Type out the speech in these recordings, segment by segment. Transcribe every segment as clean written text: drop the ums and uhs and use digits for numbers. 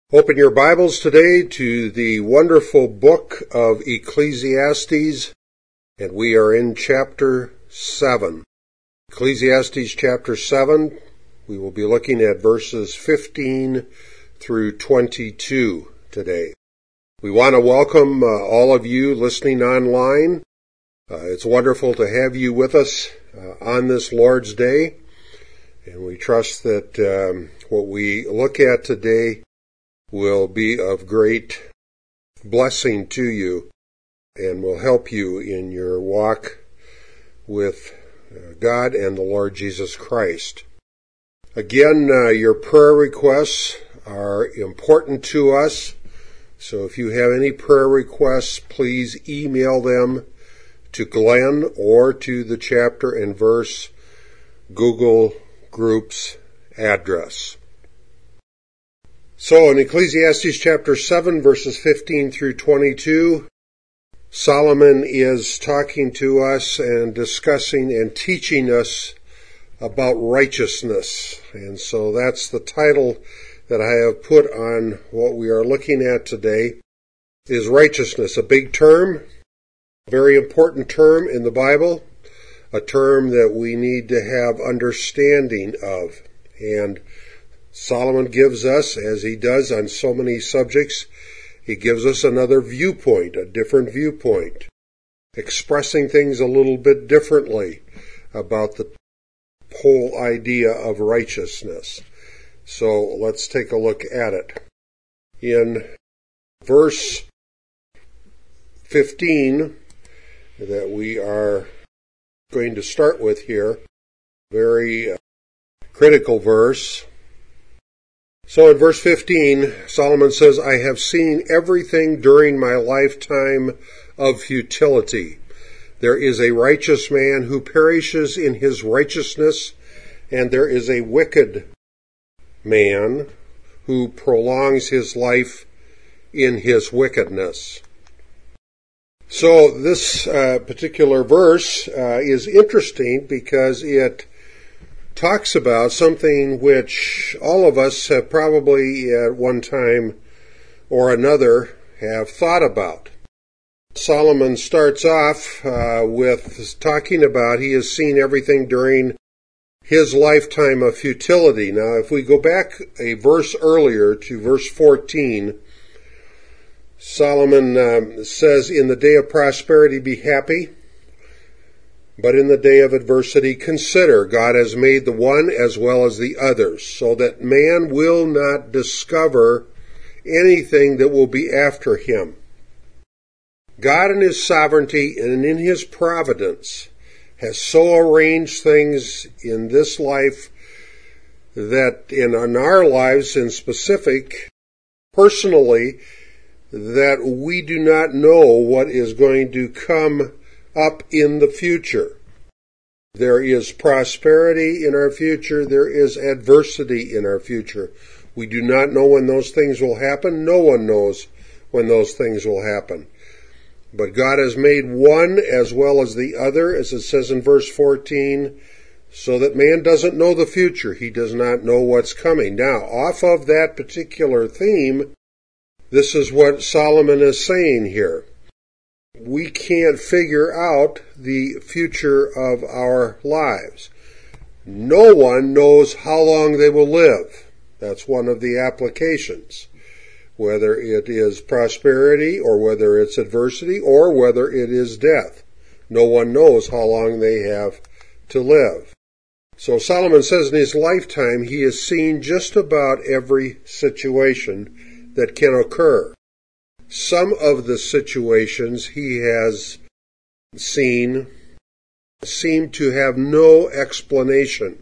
Open your Bibles today to the wonderful book of Ecclesiastes, and we are in chapter 7. Ecclesiastes chapter 7, we will be looking at verses 15 through 22 today. We want to welcome all of you listening online. It's wonderful to have you with us on this Lord's Day, and we trust that what we look at today will be of great blessing to you and will help you in your walk with God and the Lord Jesus Christ. Again, your prayer requests are important to us, so if you have any prayer requests, please email them to Glenn or to the chapter and verse Google Groups address. So in Ecclesiastes chapter 7, verses 15 through 22, Solomon is talking to us and discussing and teaching us about righteousness. And so that's the title that I have put on what we are looking at today, is righteousness. A big term, a very important term in the Bible, a term that we need to have understanding of. And Solomon gives us, as he does on so many subjects, he gives us another viewpoint, a different viewpoint, expressing things a little bit differently about the whole idea of righteousness. So let's take a look at it. In verse 15 that we are going to start with here, very critical verse. So in verse 15, Solomon says, I have seen everything during my lifetime of futility. There is a righteous man who perishes in his righteousness, and there is a wicked man who prolongs his life in his wickedness. So this particular verse is interesting because it talks about something which all of us have probably at one time or another have thought about. Solomon starts off with talking about he has seen everything during his lifetime of futility. Now, if we go back a verse earlier to verse 14, Solomon says, in the day of prosperity be happy, but in the day of adversity consider, God has made the one as well as the others, so that man will not discover anything that will be after him. God in his sovereignty and in his providence has so arranged things in this life that in our lives in specific, personally, that we do not know what is going to come up in the future. There is prosperity in our future. There is adversity in our future. We do not know when those things will happen. No one knows when those things will happen. But God has made one as well as the other, as it says in verse 14, so that man doesn't know the future. He does not know what's coming. Now, off of that particular theme, this is what Solomon is saying here. We can't figure out the future of our lives. No one knows how long they will live. That's one of the applications. Whether it is prosperity or whether it's adversity or whether it is death. No one knows how long they have to live. So Solomon says in his lifetime he has seen just about every situation that can occur. Some of the situations he has seen seem to have no explanation.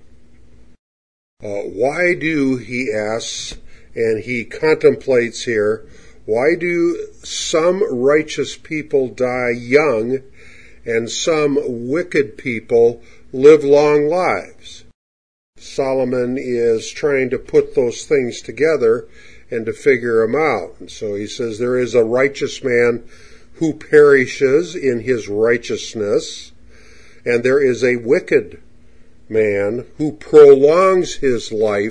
Why do, he asks, and he contemplates here, why do some righteous people die young and some wicked people live long lives? Solomon is trying to put those things together and to figure them out. And so he says there is a righteous man who perishes in his righteousness, and there is a wicked man who prolongs his life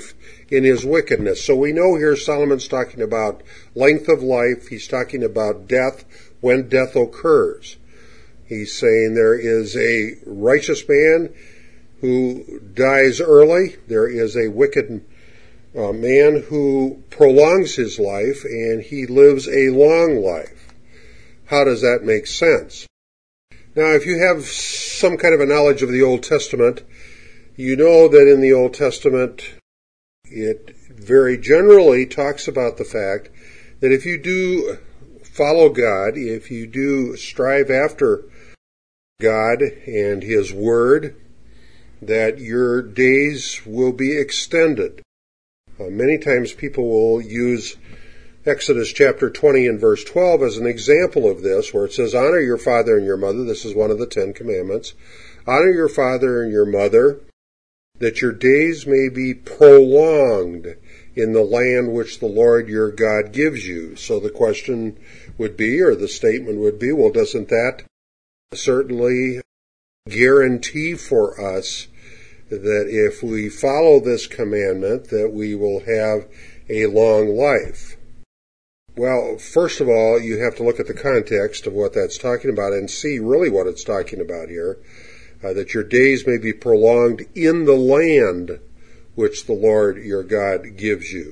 in his wickedness. So we know here Solomon's talking about length of life. He's talking about death, when death occurs. He's saying there is a righteous man who dies early. There is a wicked man who prolongs his life, and he lives a long life. How does that make sense? Now, if you have some kind of a knowledge of the Old Testament, you know that in the Old Testament, it very generally talks about the fact that if you do follow God, if you do strive after God and His Word, that your days will be extended. Many times people will use Exodus chapter 20 and verse 12 as an example of this, where it says, honor your father and your mother. This is one of the 10 commandments. Honor your father and your mother, that your days may be prolonged in the land which the Lord your God gives you. So the question would be, or the statement would be, well, doesn't that certainly guarantee for us that if we follow this commandment, that we will have a long life? Well, first of all, you have to look at the context of what that's talking about and see really what it's talking about here, that your days may be prolonged in the land which the Lord your God gives you.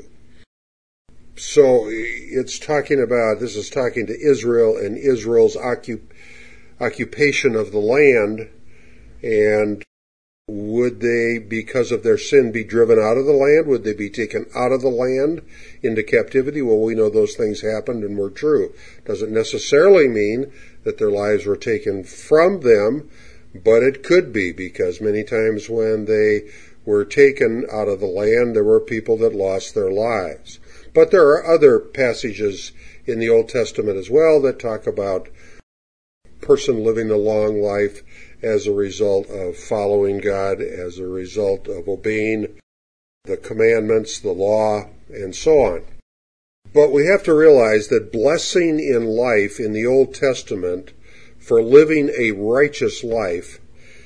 So this is talking to Israel and Israel's occupation of the land, and would they, because of their sin, be driven out of the land? Would they be taken out of the land into captivity? Well, we know those things happened and were true. Doesn't necessarily mean that their lives were taken from them, but it could be, because many times when they were taken out of the land, there were people that lost their lives. But there are other passages in the Old Testament as well that talk about a person living a long life as a result of following God, as a result of obeying the commandments, the law, and so on. But we have to realize that blessing in life in the Old Testament for living a righteous life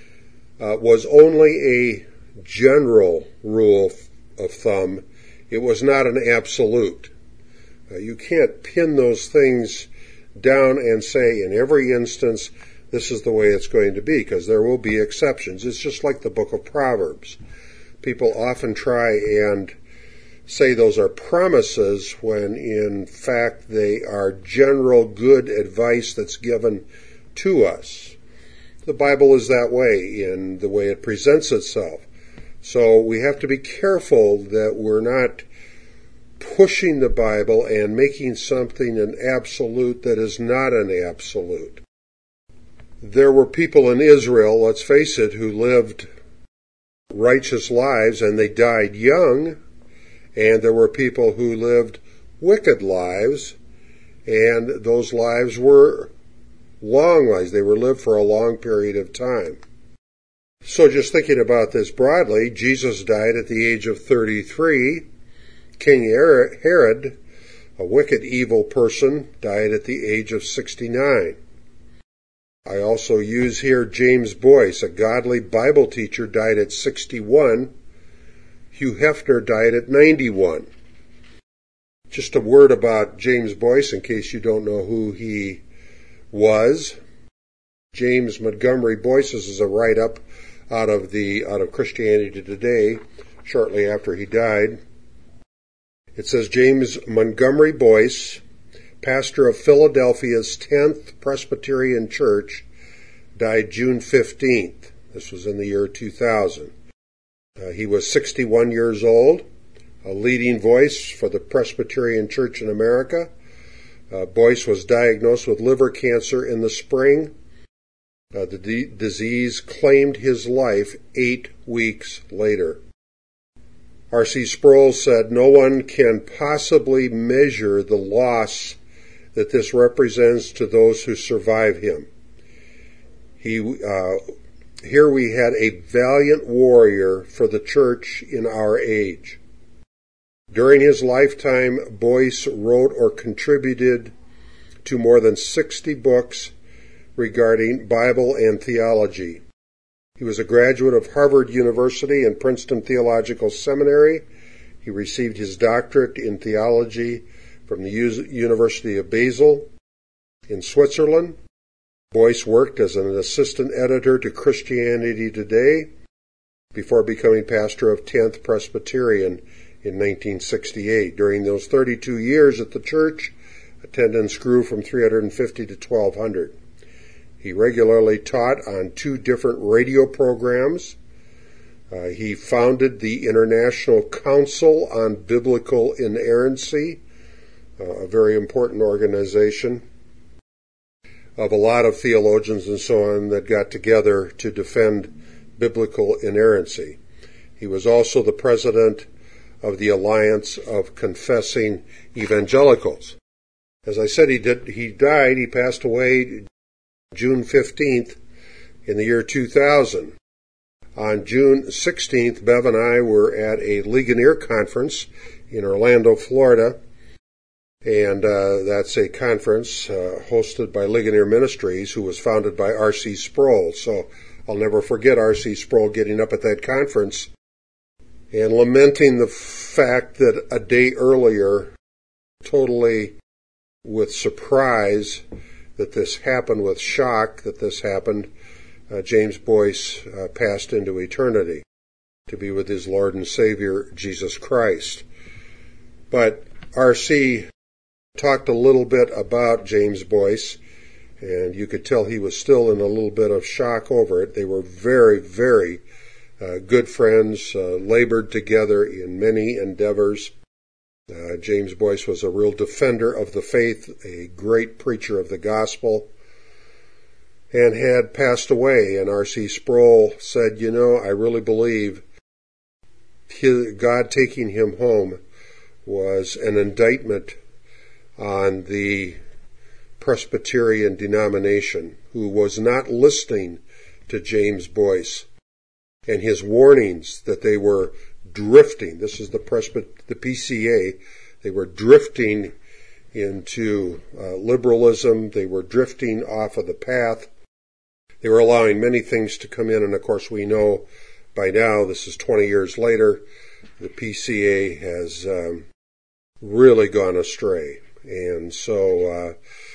was only a general rule of thumb. It was not an absolute. You can't pin those things down and say in every instance this is the way it's going to be, because there will be exceptions. It's just like the book of Proverbs. People often try and say those are promises when in fact they are general good advice that's given to us. The Bible is that way in the way it presents itself. So we have to be careful that we're not pushing the Bible and making something an absolute that is not an absolute. There were people in Israel, let's face it, who lived righteous lives and they died young, and there were people who lived wicked lives, and those lives were long lives. They were lived for a long period of time. So just thinking about this broadly, Jesus died at the age of 33. King Herod, a wicked, evil person, died at the age of 69. I also use here James Boyce, a godly Bible teacher, died at 61. Hugh Hefner died at 91. Just a word about James Boyce in case you don't know who he was. James Montgomery Boyce is a write-up out of Christianity Today shortly after he died. It says James Montgomery Boyce, pastor of Philadelphia's 10th Presbyterian Church, died June 15th. This was in the year 2000. He was 61 years old, a leading voice for the Presbyterian Church in America. Boyce was diagnosed with liver cancer in the spring. The disease claimed his life 8 weeks later. R.C. Sproul said, "No one can possibly measure the loss that this represents to those who survive him. Here we had a valiant warrior for the church in our age." During his lifetime, Boyce wrote or contributed to more than 60 books regarding Bible and theology. He was a graduate of Harvard University and Princeton Theological Seminary He received his doctorate in theology from the University of Basel in Switzerland. Boyce worked as an assistant editor to Christianity Today before becoming pastor of 10th Presbyterian in 1968. During those 32 years at the church, attendance grew from 350 to 1,200. He regularly taught on 2 different radio programs. He founded the International Council on Biblical Inerrancy, a very important organization of a lot of theologians and so on that got together to defend biblical inerrancy. He was also the president of the Alliance of Confessing Evangelicals. As I said, he passed away June 15th in the year 2000. On June 16th, Bev and I were at a Ligonier conference in Orlando, Florida, and that's a conference hosted by Ligonier Ministries, who was founded by R.C. Sproul. So I'll never forget R.C. Sproul getting up at that conference and lamenting the fact that a day earlier, totally with surprise that this happened, with shock that this happened, James Boyce passed into eternity to be with his Lord and Savior, Jesus Christ. But R.C. talked a little bit about James Boyce, and you could tell he was still in a little bit of shock over it. They were very, very good friends, labored together in many endeavors. James Boyce was a real defender of the faith, a great preacher of the gospel, and had passed away. And R.C. Sproul said, I really believe God taking him home was an indictment on the Presbyterian denomination, who was not listening to James Boyce and his warnings that they were drifting. This is the PCA. They were drifting into liberalism. They were drifting off of the path. They were allowing many things to come in, and of course we know by now, this is 20 years later, the PCA has really gone astray. And so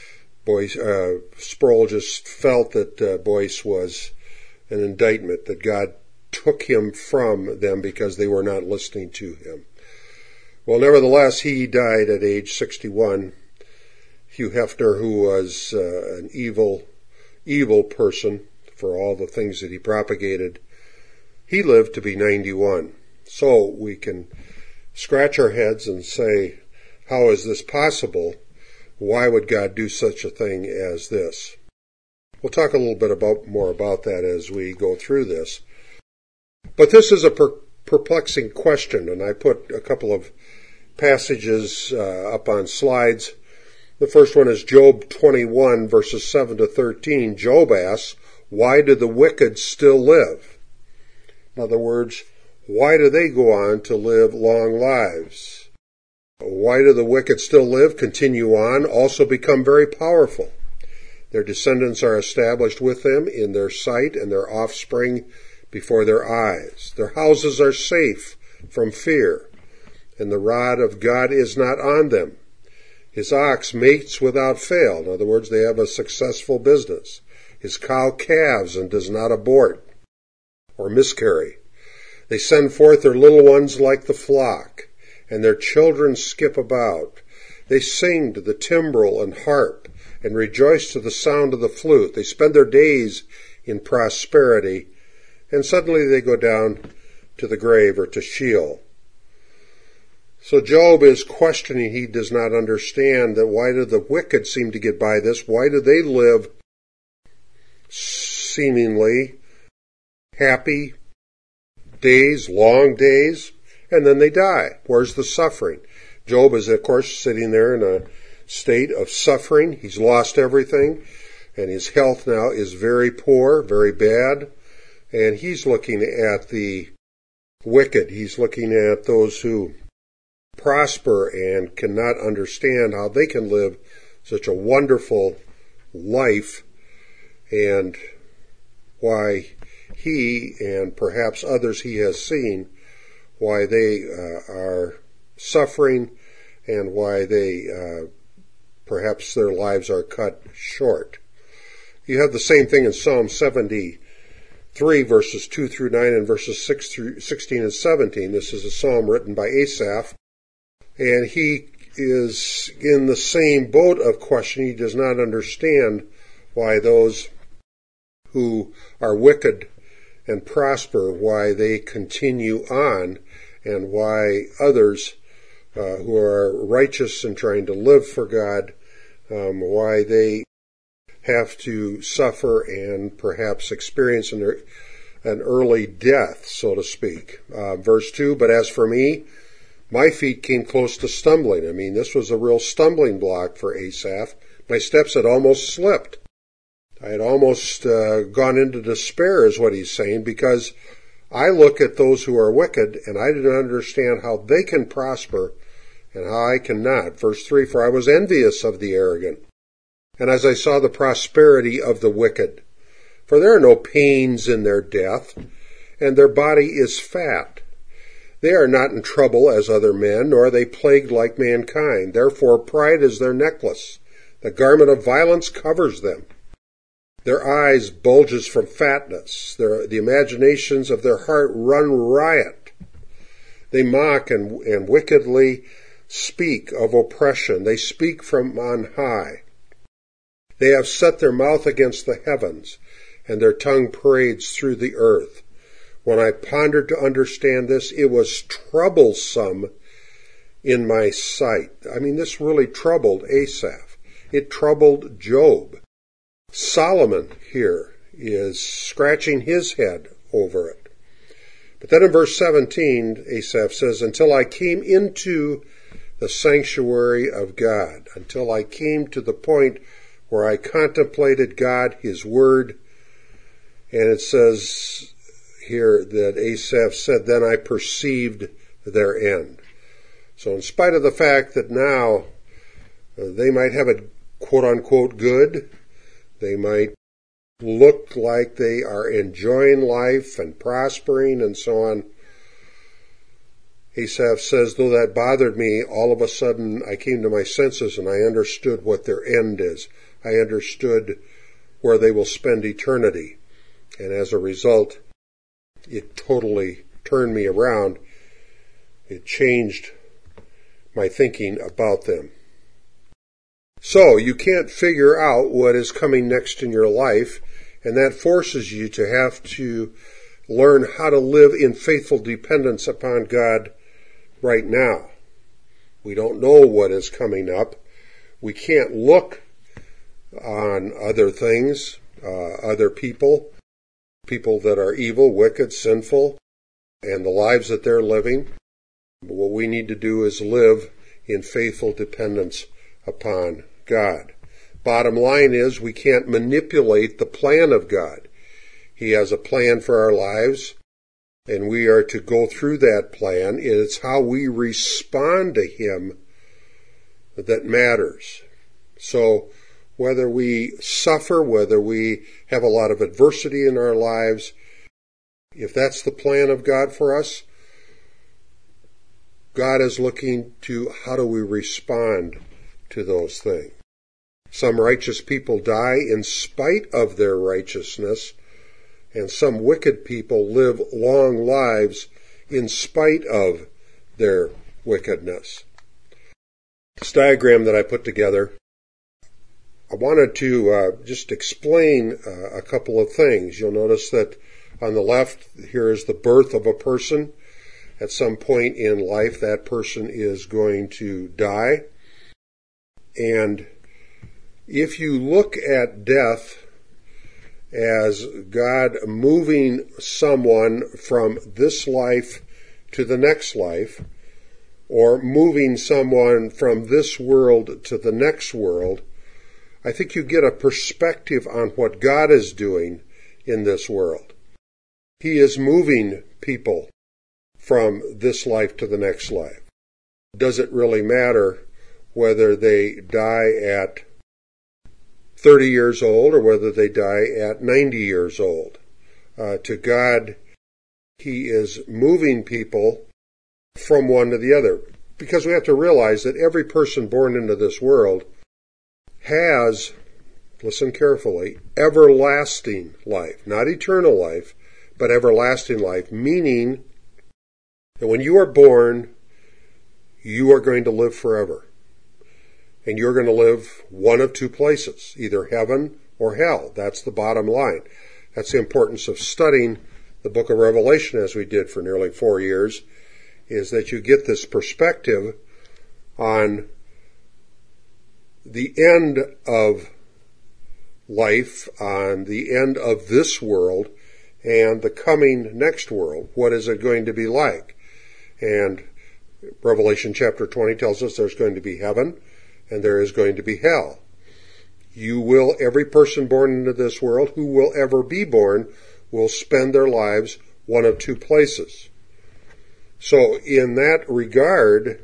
Sproul just felt that Boyce was an indictment, that God took him from them because they were not listening to him. Well, nevertheless, he died at age 61. Hugh Hefner, who was an evil person for all the things that he propagated, he lived to be 91. So we can scratch our heads and say, how is this possible? Why would God do such a thing as this? We'll talk a little bit more about that as we go through this. But this is a perplexing question, and I put a couple of passages up on slides. The first one is Job 21, verses 7 to 13. Job asks, why do the wicked still live? In other words, why do they go on to live long lives? Why do the wicked still live, continue on, also become very powerful? Their descendants are established with them in their sight, and their offspring before their eyes. Their houses are safe from fear, and the rod of God is not on them. His ox mates without fail. In other words, they have a successful business. His cow calves and does not abort or miscarry. They send forth their little ones like the flock, and their children skip about. They sing to the timbrel and harp, and rejoice to the sound of the flute. They spend their days in prosperity, and suddenly they go down to the grave or to Sheol. So Job is questioning. He does not understand that why do the wicked seem to get by this? Why do they live seemingly happy days, long days, and then they die? Where's the suffering? Job is, of course, sitting there in a state of suffering. He's lost everything, and his health now is very poor, very bad, and he's looking at the wicked. He's looking at those who prosper and cannot understand how they can live such a wonderful life, and why he and perhaps others he has seen why they are suffering and why they perhaps their lives are cut short. You have the same thing in Psalm 73, verses 2 through 9 and verses 6 through 16 and 17. This is a psalm written by Asaph, and he is in the same boat of question. He does not understand why those who are wicked and prosper, why they continue on, and why others who are righteous and trying to live for God, why they have to suffer and perhaps experience an early death, so to speak. Verse 2, but as for me, my feet came close to stumbling. I mean, this was a real stumbling block for Asaph. My steps had almost slipped. I had almost gone into despair, is what he's saying, because I look at those who are wicked, and I don't understand how they can prosper and how I cannot. Verse 3, for I was envious of the arrogant, and as I saw the prosperity of the wicked. For there are no pains in their death, and their body is fat. They are not in trouble as other men, nor are they plagued like mankind. Therefore pride is their necklace. The garment of violence covers them. Their eyes bulges from fatness. The imaginations of their heart run riot. They mock and wickedly speak of oppression. They speak from on high. They have set their mouth against the heavens, and their tongue parades through the earth. When I pondered to understand this, it was troublesome in my sight. I mean, this really troubled Asaph. It troubled Job. Solomon here is scratching his head over it. But then in verse 17, Asaph says, until I came into the sanctuary of God, until I came to the point where I contemplated God, His Word, and it says here that Asaph said, then I perceived their end. So in spite of the fact that now they might have it quote-unquote good, they might look like they are enjoying life and prospering and so on, Asaph says, though that bothered me, all of a sudden I came to my senses and I understood what their end is. I understood where they will spend eternity. And as a result, it totally turned me around. It changed my thinking about them. So you can't figure out what is coming next in your life, and that forces you to have to learn how to live in faithful dependence upon God right now. We don't know what is coming up. We can't look on other things, other people that are evil, wicked, sinful, and the lives that they're living. But what we need to do is live in faithful dependence upon God. Bottom line is, we can't manipulate the plan of God. He has a plan for our lives, and we are to go through that plan. It's how we respond to Him that matters. So whether we suffer, whether we have a lot of adversity in our lives, if that's the plan of God for us, God is looking to how do we respond to those things. Some righteous people die in spite of their righteousness, and some wicked people live long lives in spite of their wickedness. This diagram that I put together, I wanted to just explain a couple of things. You'll notice that on the left, here is the birth of a person. At some point in life, that person is going to die. And if you look at death as God moving someone from this life to the next life, or moving someone from this world to the next world, I think you get a perspective on what God is doing in this world. He is moving people from this life to the next life. Does it really matter whether they die at 30 years old or whether they die at 90 years old? To God, He is moving people from one to the other. Because we have to realize that every person born into this world has, listen carefully, everlasting life. Not eternal life, but everlasting life. Meaning that when you are born, you are going to live forever. And you're going to live one of two places, either heaven or hell. That's the bottom line. That's the importance of studying the book of Revelation, as we did for nearly 4 years, is that you get this perspective on the end of life, on the end of this world, and the coming next world. What is it going to be like? And Revelation chapter 20 tells us there's going to be heaven, and there is going to be hell. Every person born into this world, who will ever be born, will spend their lives one of two places. So in that regard,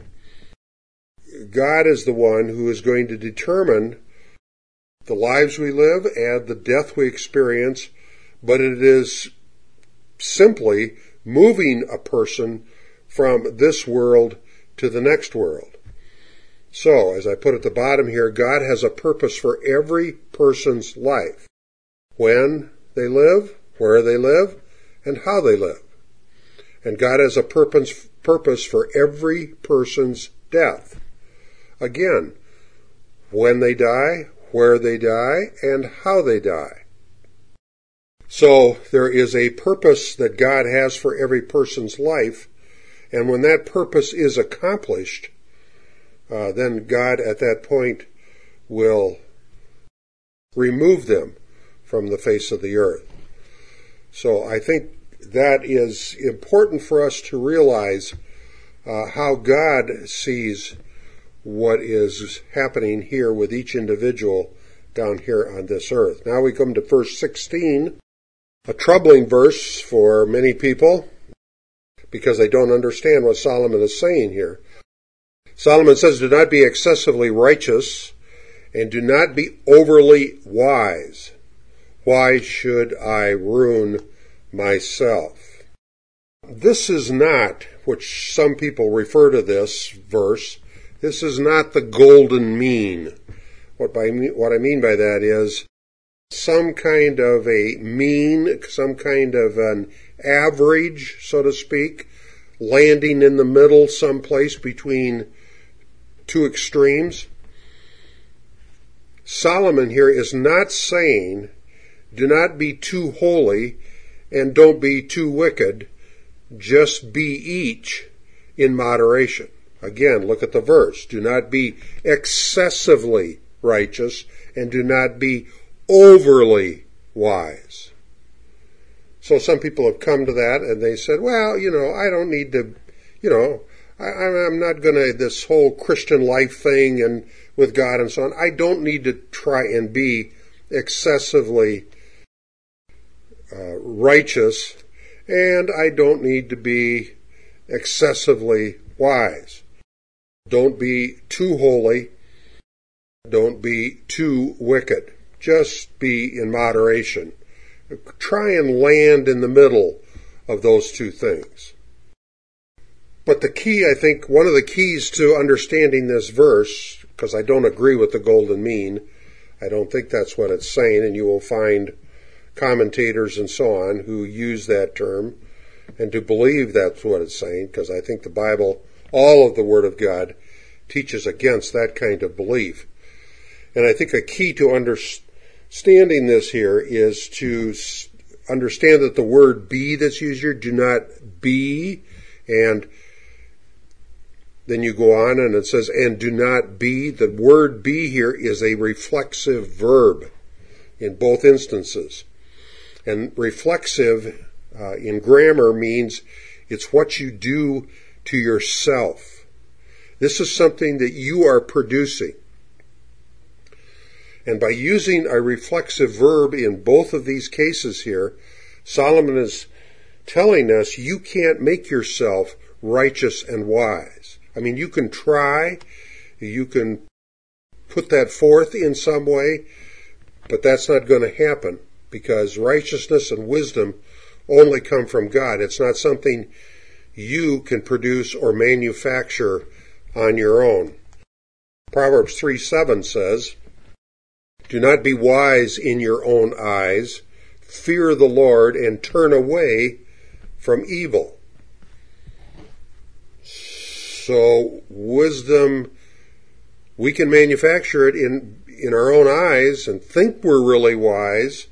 God is the one who is going to determine the lives we live and the death we experience, but it is simply moving a person from this world to the next world. So, as I put at the bottom here, God has a purpose for every person's life. When they live, where they live, and how they live. And God has a purpose for every person's death. Again, when they die, where they die, and how they die. So, there is a purpose that God has for every person's life, and when that purpose is accomplished, then God at that point will remove them from the face of the earth. So I think that is important for us to realize how God sees what is happening here with each individual down here on this earth. Now we come to verse 16, a troubling verse for many people because they don't understand what Solomon is saying here. Solomon says, do not be excessively righteous and do not be overly wise. Why should I ruin myself? This is not, which some people refer to this verse, this is not the golden mean. What I mean by that is some kind of a mean, some kind of an average, so to speak, landing in the middle someplace between two extremes. Solomon here is not saying, do not be too holy and don't be too wicked, just be each in moderation. Again, look at the verse. Do not be excessively righteous and do not be overly wise. So some people have come to that and they said, well, I don't need to, I'm not going to, this whole Christian life thing and with God and so on, I don't need to try and be excessively righteous, and I don't need to be excessively wise. Don't be too holy. Don't be too wicked. Just be in moderation. Try and land in the middle of those two things. But the key, I think, one of the keys to understanding this verse, because I don't agree with the golden mean, I don't think that's what it's saying, and you will find commentators and so on who use that term and to believe that's what it's saying, because I think the Bible, all of the Word of God, teaches against that kind of belief. And I think a key to understanding this here is to understand that the word be that's used here, do not be, and then you go on and it says, and do not be. The word be here is a reflexive verb in both instances. And reflexive in grammar means it's what you do to yourself. This is something that you are producing. And by using a reflexive verb in both of these cases here, Solomon is telling us you can't make yourself righteous and wise. I mean, you can try, you can put that forth in some way, but that's not going to happen because righteousness and wisdom only come from God. It's not something you can produce or manufacture on your own. Proverbs 3:7 says, "Do not be wise in your own eyes. Fear the Lord and turn away from evil." So wisdom, we can manufacture it in our own eyes and think we're really wise,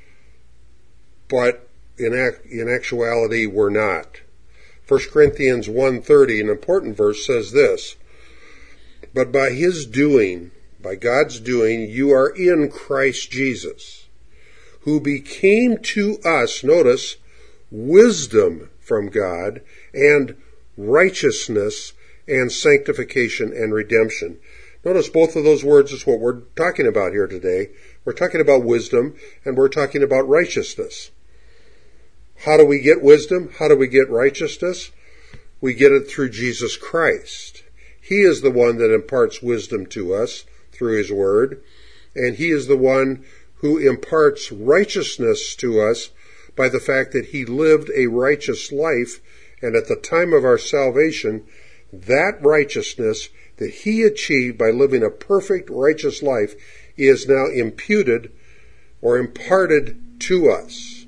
but in actuality we're not. 1 Corinthians 1:30, an important verse, says this, "But by his doing, by God's doing, you are in Christ Jesus, who became to us," notice, "wisdom from God and righteousness and sanctification and redemption." Notice both of those words is what we're talking about here today. We're talking about wisdom and we're talking about righteousness. How do we get wisdom? How do we get righteousness? We get it through Jesus Christ. He is the one that imparts wisdom to us through his word, and he is the one who imparts righteousness to us by the fact that he lived a righteous life, and at the time of our salvation, that righteousness that he achieved by living a perfect righteous life is now imputed or imparted to us.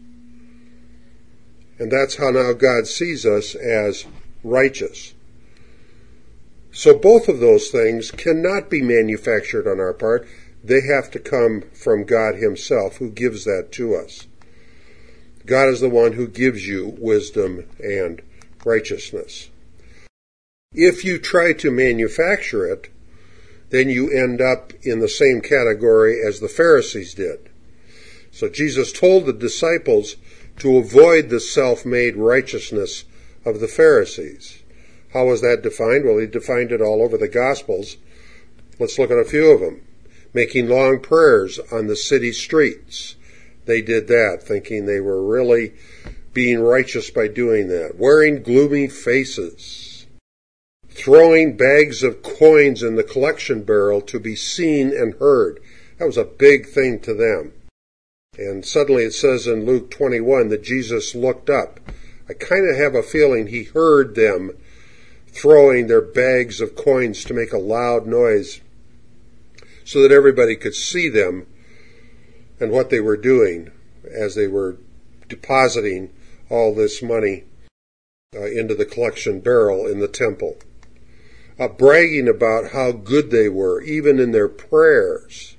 And that's how now God sees us as righteous. So both of those things cannot be manufactured on our part. They have to come from God himself, who gives that to us. God is the one who gives you wisdom and righteousness. If you try to manufacture it, then you end up in the same category as the Pharisees did. So Jesus told the disciples to avoid the self-made righteousness of the Pharisees. How was that defined? Well, he defined it all over the Gospels. Let's look at a few of them. Making long prayers on the city streets. They did that, thinking they were really being righteous by doing that. Wearing gloomy faces. Throwing bags of coins in the collection barrel to be seen and heard. That was a big thing to them. And suddenly it says in Luke 21 that Jesus looked up. I kind of have a feeling he heard them throwing their bags of coins to make a loud noise so that everybody could see them and what they were doing as they were depositing all this money into the collection barrel in the temple. Bragging about how good they were, even in their prayers.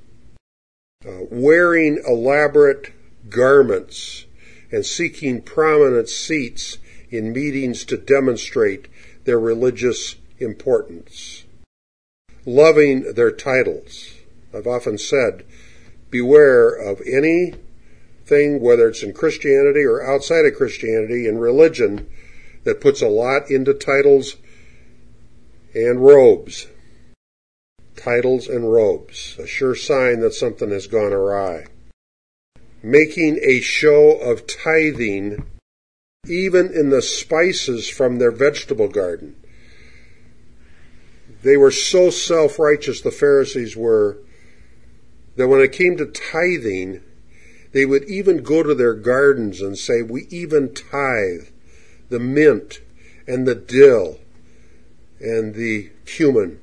Wearing elaborate garments and seeking prominent seats in meetings to demonstrate their religious importance. Loving their titles. I've often said, beware of anything, whether it's in Christianity or outside of Christianity, in religion, that puts a lot into titles and robes. Titles and robes. A sure sign that something has gone awry. Making a show of tithing even in the spices from their vegetable garden. They were so self-righteous, the Pharisees were, that when it came to tithing, they would even go to their gardens and say, we even tithe the mint and the dill and the cumin.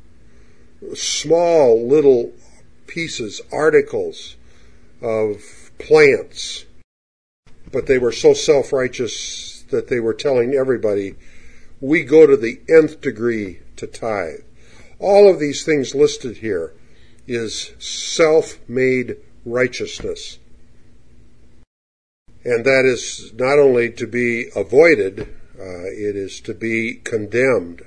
Small little pieces, articles of plants. But they were so self-righteous that they were telling everybody, we go to the nth degree to tithe. All of these things listed here is self-made righteousness. And that is not only to be avoided, it is to be condemned.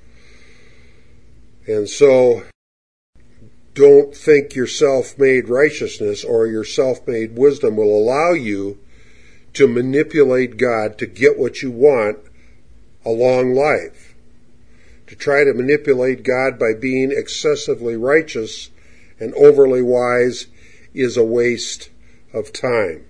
And so, don't think your self-made righteousness or your self-made wisdom will allow you to manipulate God to get what you want a long life. To try to manipulate God by being excessively righteous and overly wise is a waste of time.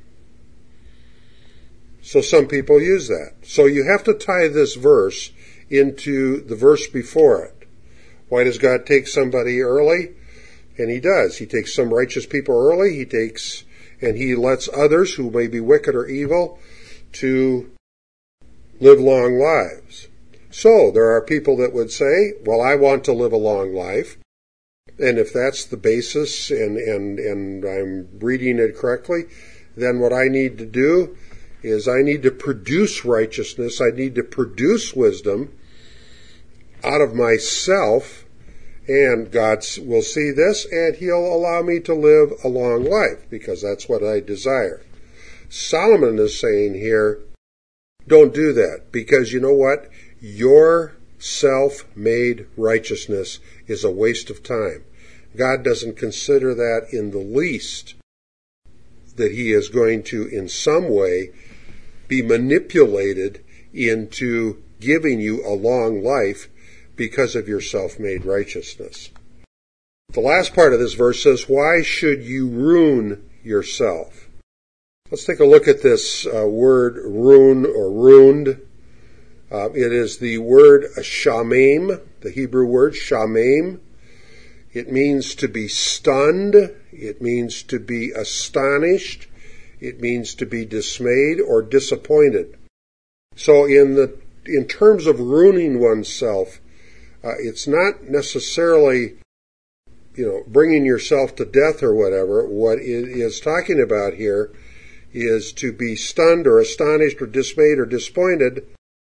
So some people use that. So you have to tie this verse into the verse before it. Why does God take somebody early? And he does. He takes some righteous people early. And he lets others who may be wicked or evil to live long lives. So there are people that would say, well, I want to live a long life. And if that's the basis and I'm reading it correctly, then what I need to do is I need to produce righteousness. I need to produce wisdom out of myself, and God will see this, and He'll allow me to live a long life, because that's what I desire. Solomon is saying here, don't do that, because you know what? Your self-made righteousness is a waste of time. God doesn't consider that in the least, that He is going to, in some way, be manipulated into giving you a long life because of your self-made righteousness. The last part of this verse says, why should you ruin yourself? Let's take a look at this word ruin or ruined. It is the word shamim, the Hebrew word shamim. It means to be stunned. It means to be astonished. It means to be dismayed or disappointed. So in terms of ruining oneself, it's not necessarily, bringing yourself to death or whatever. What it is talking about here is to be stunned or astonished or dismayed or disappointed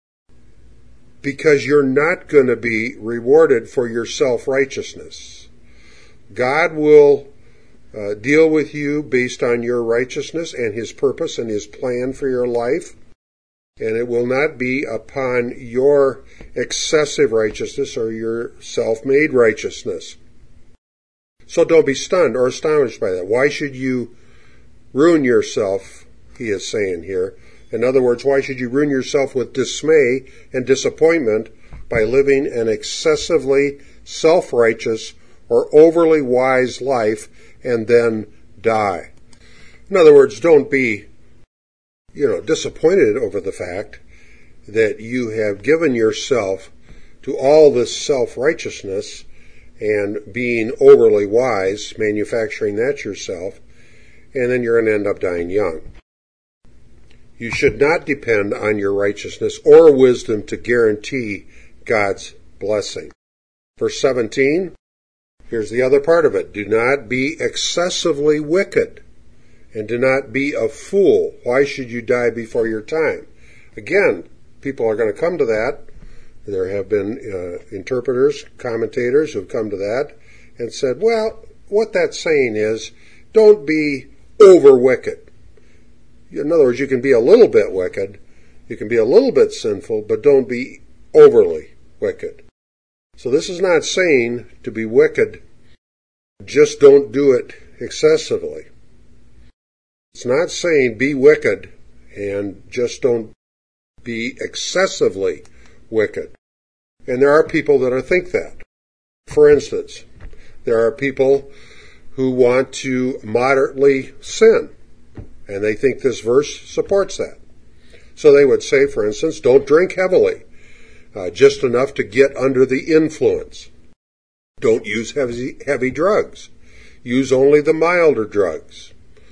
because you're not going to be rewarded for your self-righteousness. God will deal with you based on your righteousness and His purpose and His plan for your life. And it will not be upon your excessive righteousness or your self-made righteousness. So don't be stunned or astonished by that. Why should you ruin yourself, he is saying here. In other words, why should you ruin yourself with dismay and disappointment by living an excessively self-righteous or overly wise life and then die? In other words, don't be disappointed over the fact that you have given yourself to all this self-righteousness and being overly wise, manufacturing that yourself, and then you're going to end up dying young. You should not depend on your righteousness or wisdom to guarantee God's blessing. Verse 17, here's the other part of it. Do not be excessively wicked. And do not be a fool. Why should you die before your time? Again, people are going to come to that. There have been interpreters, commentators who have come to that and said, well, what that's saying is, don't be over wicked. In other words, you can be a little bit wicked, you can be a little bit sinful, but don't be overly wicked. So this is not saying to be wicked, just don't do it excessively. It's not saying be wicked and just don't be excessively wicked. And there are people that think that. For instance, there are people who want to moderately sin, and they think this verse supports that. So they would say, for instance, don't drink heavily, just enough to get under the influence. Don't use heavy drugs. Use only the milder drugs.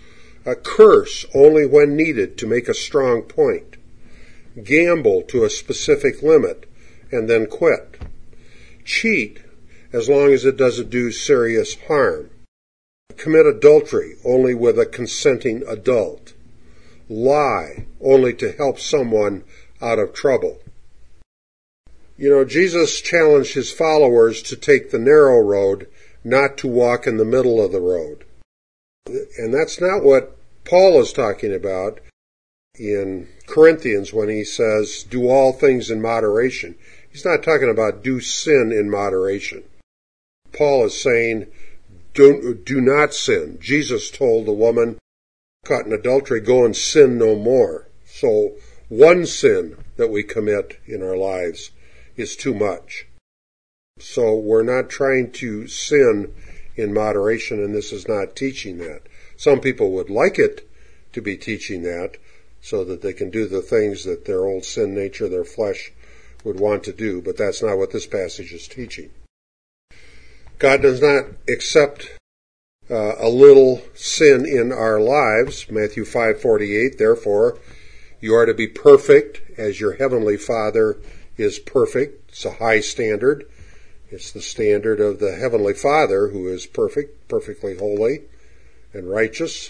Curse only when needed to make a strong point. Gamble to a specific limit and then quit. Cheat as long as it doesn't do serious harm. Commit adultery only with a consenting adult. Lie only to help someone out of trouble. Jesus challenged His followers to take the narrow road, not to walk in the middle of the road. And that's not what Paul is talking about in Corinthians when he says, do all things in moderation. He's not talking about do sin in moderation. Paul is saying, do not sin. Jesus told the woman caught in adultery, go and sin no more. So one sin that we commit in our lives is too much. So we're not trying to sin in moderation, and this is not teaching that. Some people would like it to be teaching that so that they can do the things that their old sin nature, their flesh, would want to do, but that's not what this passage is teaching. God does not accept a little sin in our lives. Matthew 5:48, therefore, You are to be perfect as your heavenly Father is perfect. It's a high standard. It's the standard of the heavenly Father who is perfect, perfectly holy and righteous.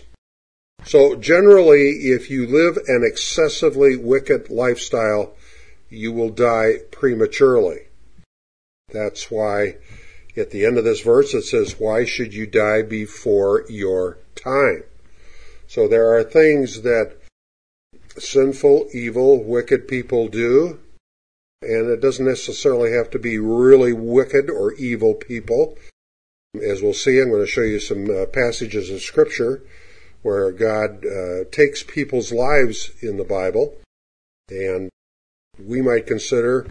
So generally, if you live an excessively wicked lifestyle, you will die prematurely. That's why at the end of this verse it says, why should you die before your time? So there are things that sinful, evil, wicked people do, and it doesn't necessarily have to be really wicked or evil people. As we'll see, I'm going to show you some passages of Scripture where God takes people's lives in the Bible, and we might consider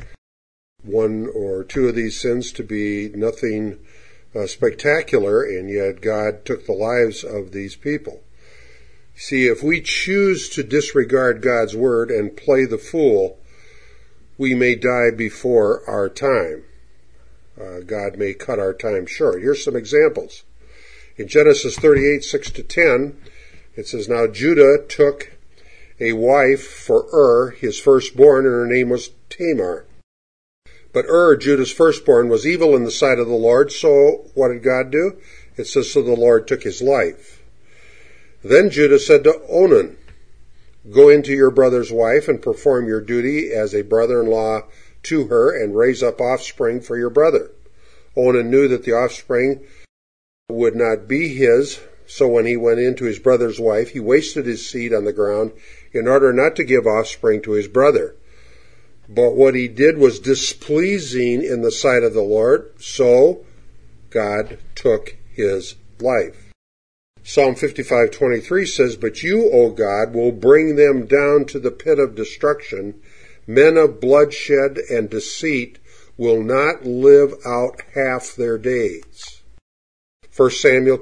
one or two of these sins to be nothing spectacular, and yet God took the lives of these people. See, if we choose to disregard God's word and play the fool, we may die before our time. God may cut our time short. Here's some examples. In Genesis 38, 6-10, it says, Now Judah took a wife for his firstborn, and her name was Tamar. But Judah's firstborn, was evil in the sight of the Lord, so what did God do? It says, so the Lord took his life. Then Judah said to Onan, Go into your brother's wife and perform your duty as a brother-in-law to her and raise up offspring for your brother. Onan knew that the offspring would not be his, so when he went into his brother's wife, he wasted his seed on the ground in order not to give offspring to his brother. But what he did was displeasing in the sight of the Lord, so God took his life. Psalm 55:23 says, But you, O God, will bring them down to the pit of destruction. Men of bloodshed and deceit will not live out half their days. 1 Samuel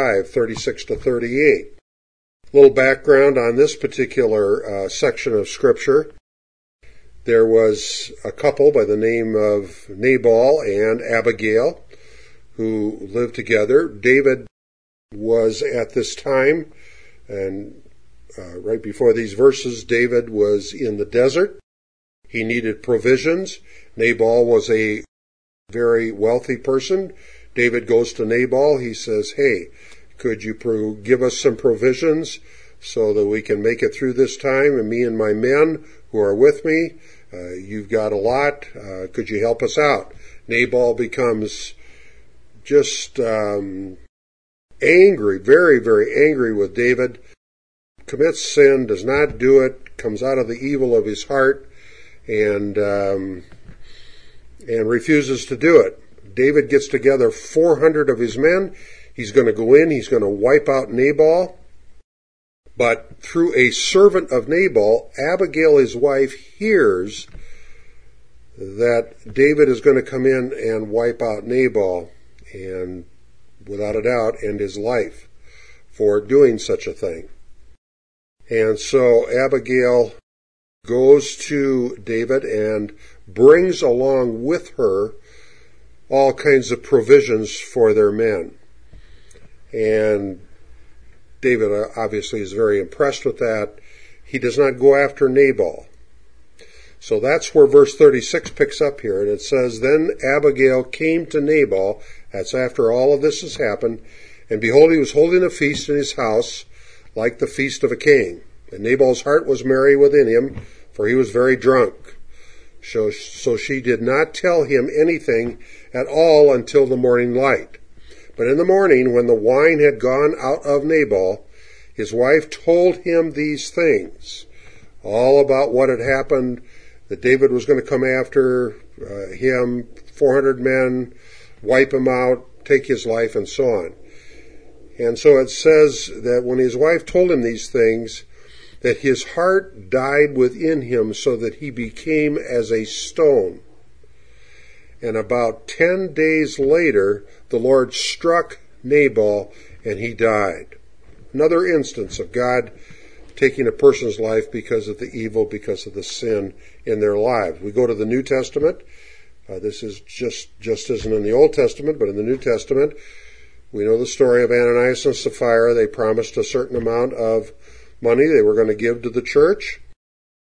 25:36-38. A little background on this particular section of Scripture. There was a couple by the name of Nabal and Abigail who lived together. David was at this time, and right before these verses, David was in the desert. He needed provisions. Nabal was a very wealthy person. David goes to Nabal. He says, Hey, could you give us some provisions so that we can make it through this time? And me and my men who are with me, you've got a lot. Could you help us out? Nabal becomes just angry, very, very angry with David, commits sin, does not do it, comes out of the evil of his heart, and refuses to do it. David gets together 400 of his men. He's going to go in, he's going to wipe out Nabal. But through a servant of Nabal, Abigail, his wife, hears that David is going to come in and wipe out Nabal, and without a doubt, end his life for doing such a thing. And so Abigail goes to David and brings along with her all kinds of provisions for their men. And David obviously is very impressed with that. He does not go after Nabal. So that's where verse 36 picks up here. And it says, Then Abigail came to Nabal. That's after all of this has happened. And behold, he was holding a feast in his house, like the feast of a king. And Nabal's heart was merry within him, for he was very drunk. So she did not tell him anything at all until the morning light. But in the morning, when the wine had gone out of Nabal, his wife told him these things, all about what had happened, that David was going to come after him, 400 men, wipe him out, take his life, and so on. And so it says that when his wife told him these things, that his heart died within him so that he became as a stone. And about 10 days later, the Lord struck Nabal and he died. Another instance of God taking a person's life because of the evil, because of the sin in their lives. We go to the New Testament. This is just isn't in the Old Testament, but in the New Testament, we know the story of Ananias and Sapphira. They promised a certain amount of money they were going to give to the church.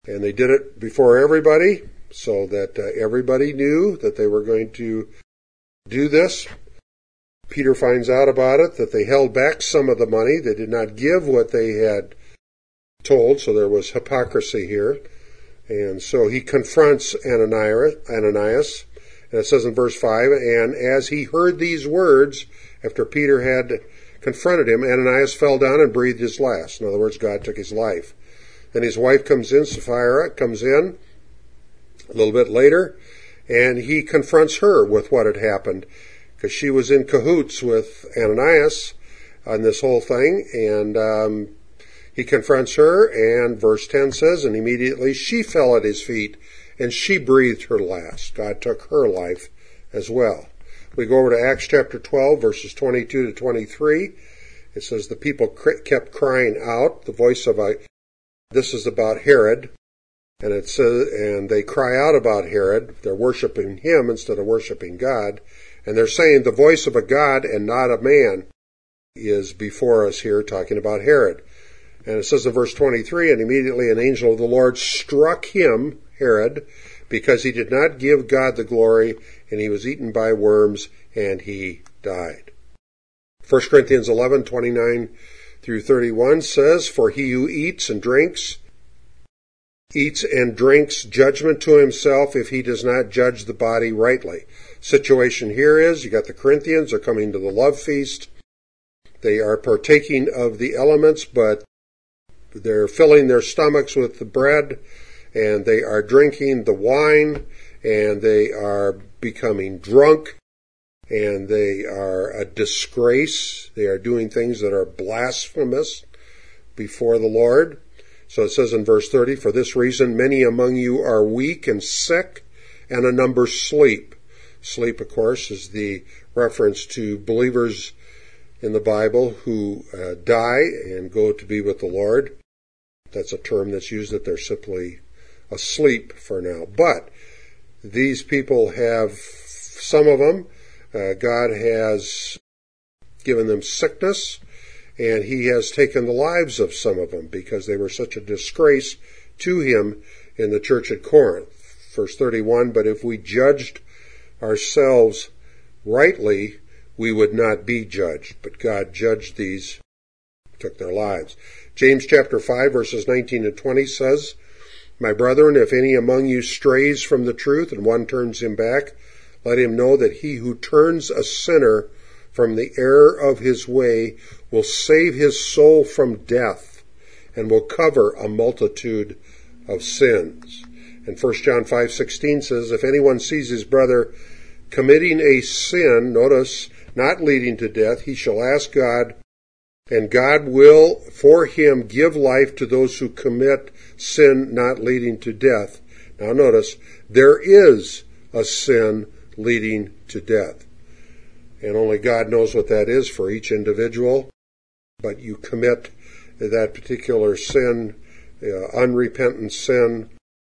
And they did it before everybody, so that everybody knew that they were going to do this. Peter finds out about it, that they held back some of the money. They did not give what they had told, so there was hypocrisy here. And so he confronts Ananias, and it says in verse 5, and as he heard these words, after Peter had confronted him, Ananias fell down and breathed his last. In other words, God took his life. Then his wife comes in, Sapphira comes in a little bit later, and he confronts her with what had happened, because she was in cahoots with Ananias on this whole thing, and he confronts her, and verse 10 says, and immediately she fell at his feet, and she breathed her last. God took her life as well. We go over to Acts chapter 12, verses 22 to 23. It says, the people kept crying out, the voice of this is about Herod, and it says, and they cry out about Herod. They're worshiping him instead of worshiping God, and they're saying the voice of a God and not a man is before us here, talking about Herod. And it says in verse 23, and immediately an angel of the Lord struck him, Herod, because he did not give God the glory, and he was eaten by worms, and he died. 1 Corinthians 11:29 through 31 says, for he who eats and drinks judgment to himself if he does not judge the body rightly. Situation here is, you got the Corinthians are coming to the love feast. They are partaking of the elements, but they're filling their stomachs with the bread, and they are drinking the wine, and they are becoming drunk, and they are a disgrace. They are doing things that are blasphemous before the Lord. So it says in verse 30, for this reason many among you are weak and sick, and a number sleep. Sleep, of course, is the reference to believers in the Bible who die and go to be with the Lord. That's a term that's used, that they're simply asleep for now. But these people have, some of them, God has given them sickness, and he has taken the lives of some of them because they were such a disgrace to him in the church at Corinth. Verse 31, but if we judged ourselves rightly, we would not be judged. But God judged these, took their lives. James chapter 5, verses 19 and 20 says, my brethren, if any among you strays from the truth, and one turns him back, let him know that he who turns a sinner from the error of his way will save his soul from death, and will cover a multitude of sins. And 1 John 5:16 says, if anyone sees his brother committing a sin, notice, not leading to death, he shall ask God, and God will for him give life to those who commit sin not leading to death. Now notice, there is a sin leading to death. And only God knows what that is for each individual. But you commit that particular sin, unrepentant sin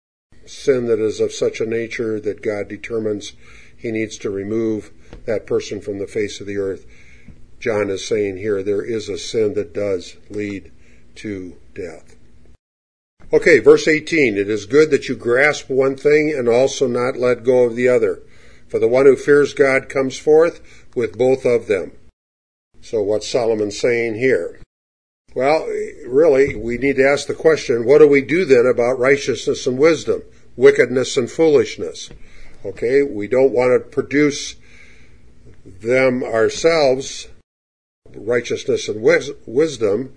that is of such a nature that God determines he needs to remove that person from the face of the earth. John is saying here there is a sin that does lead to death. Okay, verse 18, it is good that you grasp one thing and also not let go of the other. For the one who fears God comes forth with both of them. So what's Solomon saying here? Well, really, we need to ask the question, what do we do then about righteousness and wisdom, wickedness and foolishness? Okay, we don't want to produce them ourselves, righteousness and wisdom.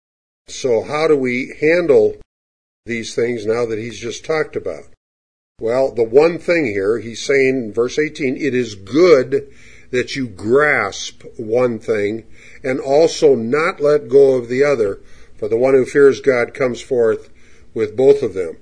So how do we handle these things now that he's just talked about? Well, the one thing here, he's saying in verse 18, it is good that you grasp one thing and also not let go of the other, for the one who fears God comes forth with both of them.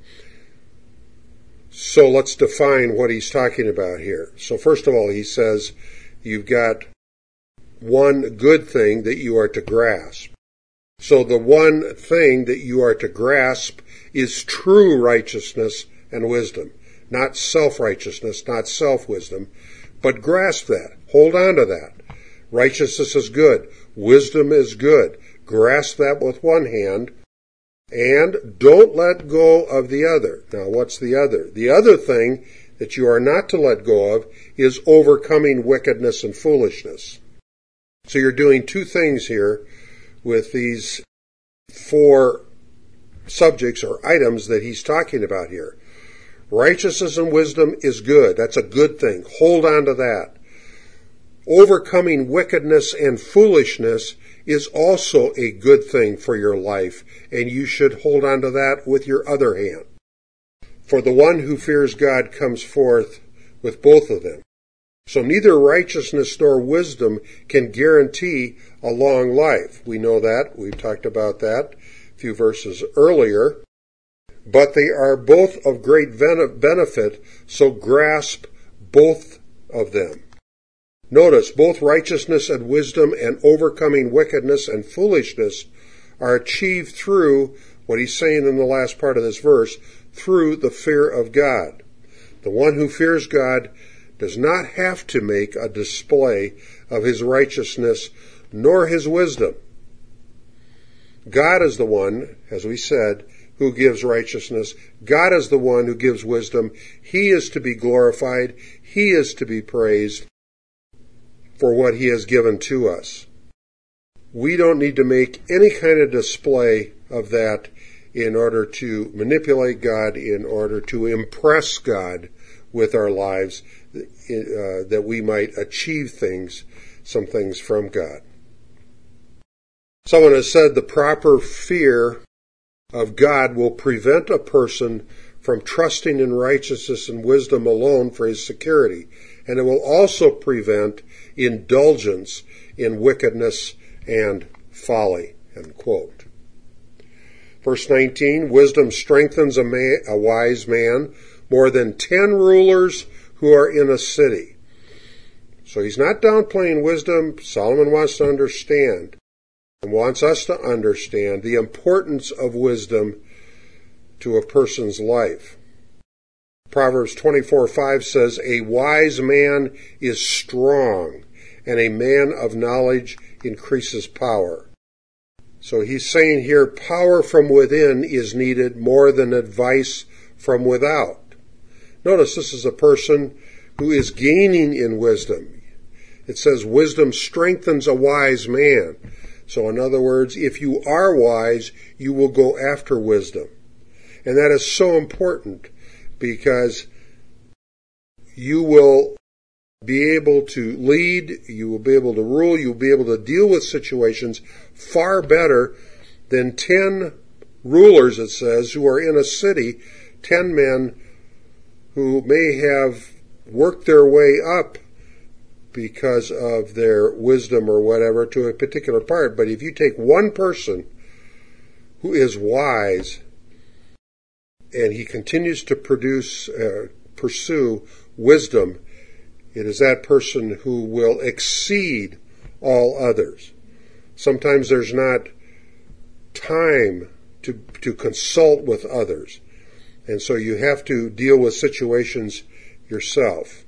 So let's define what he's talking about here. So first of all, he says you've got one good thing that you are to grasp. So the one thing that you are to grasp is true righteousness and wisdom. Not self-righteousness, not self-wisdom, but grasp that. Hold on to that. Righteousness is good. Wisdom is good. Grasp that with one hand And don't let go of the other. Now, what's the other? The other thing that you are not to let go of is overcoming wickedness and foolishness. So you're doing two things here with these four subjects or items that he's talking about here. Righteousness and wisdom is good. That's a good thing. Hold on to that. Overcoming wickedness and foolishness is also a good thing for your life, and you should hold on to that with your other hand. For the one who fears God comes forth with both of them. So neither righteousness nor wisdom can guarantee a long life. We know that. We've talked about that a few verses earlier. But they are both of great benefit, so grasp both of them. Notice, both righteousness and wisdom and overcoming wickedness and foolishness are achieved through, what he's saying in the last part of this verse, through the fear of God. The one who fears God does not have to make a display of his righteousness nor his wisdom. God is the one, as we said, who gives righteousness. God is the one who gives wisdom. He is to be glorified. He is to be praised for what he has given to us. We don't need to make any kind of display of that in order to manipulate God, in order to impress God with our lives, that we might achieve some things from God. Someone has said the proper fear of God will prevent a person from trusting in righteousness and wisdom alone for his security, and it will also prevent indulgence in wickedness and folly. End quote. Verse 19, wisdom strengthens a wise man more than 10 rulers who are in a city. So he's not downplaying wisdom. Solomon wants to understand and wants us to understand the importance of wisdom to a person's life. Proverbs 24:5 says, a wise man is strong, and a man of knowledge increases power. So he's saying here, power from within is needed more than advice from without. Notice this is a person who is gaining in wisdom. It says wisdom strengthens a wise man. So in other words, if you are wise, you will go after wisdom. And that is so important because you will be able to lead, you will be able to rule, you'll be able to deal with situations far better than 10 rulers, it says, who are in a city, 10 men who may have worked their way up because of their wisdom or whatever to a particular part. But if you take one person who is wise and he continues to pursue wisdom, it is that person who will exceed all others. Sometimes there's not time to consult with others, and so you have to deal with situations yourself.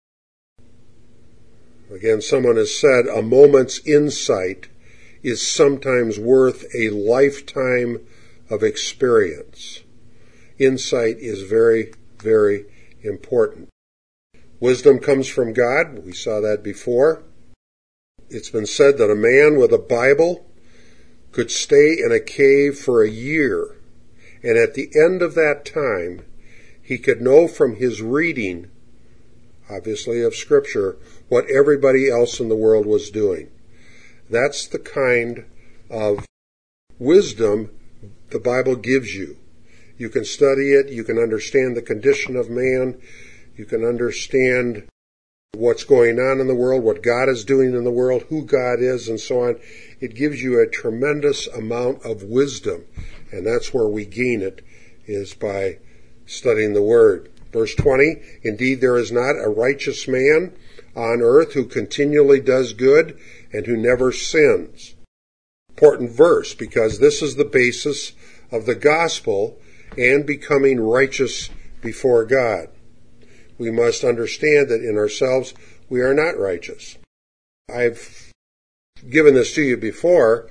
Again, someone has said a moment's insight is sometimes worth a lifetime of experience. Insight is very, very important. Wisdom comes from God. We saw that before. It's been said that a man with a Bible could stay in a cave for a year, and at the end of that time, he could know from his reading, obviously of Scripture, what everybody else in the world was doing. That's the kind of wisdom the Bible gives you. You can study it, you can understand the condition of man, you can understand what's going on in the world, what God is doing in the world, who God is, and so on. It gives you a tremendous amount of wisdom, and that's where we gain it, is by studying the Word. Verse 20, indeed there is not a righteous man on earth who continually does good and who never sins. Important verse, because this is the basis of the gospel and becoming righteous before God. We must understand that in ourselves we are not righteous. I've given this to you before,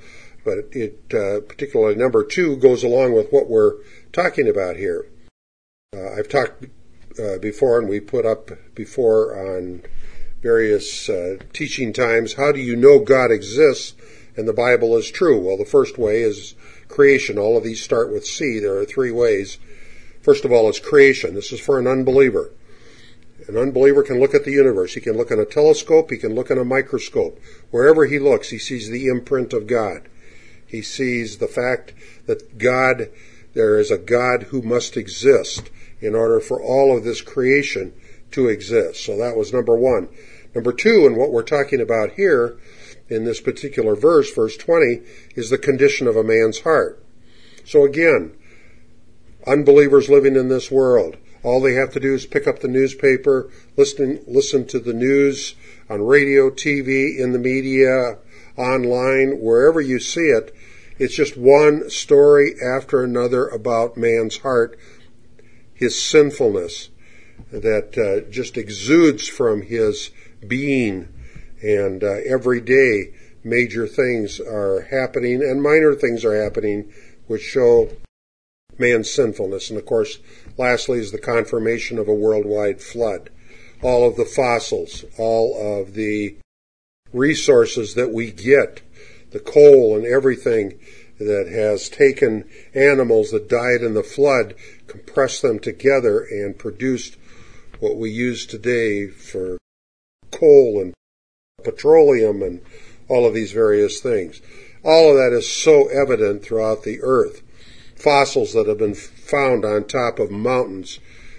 but it particularly number 2 goes along with what we're talking about here. I've talked before, and we put up before on various teaching times, how do you know God exists and the Bible is true? Well, the first way is creation. All of these start with C. There are 3 ways. First of all, it's creation. This is for an unbeliever. An unbeliever can look at the universe. He can look in a telescope. He can look in a microscope. Wherever he looks, he sees the imprint of God. He sees the fact that there is a God who must exist in order for all of this creation to exist. So that was number 1. Number 2, and what we're talking about here in this particular verse, verse 20, is the condition of a man's heart. So again, unbelievers living in this world, all they have to do is pick up the newspaper, listen to the news on radio, TV, in the media, online, wherever you see it. It's just one story after another about man's heart, his sinfulness that just exudes from his being. And every day major things are happening and minor things are happening which show man's sinfulness. And of course, lastly is the confirmation of a worldwide flood. All of the fossils, all of the resources that we get, the coal and everything that has taken animals that died in the flood, compressed them together and produced what we use today for coal and petroleum and all of these various things. All of that is so evident throughout the earth. Fossils that have been found on top of mountains,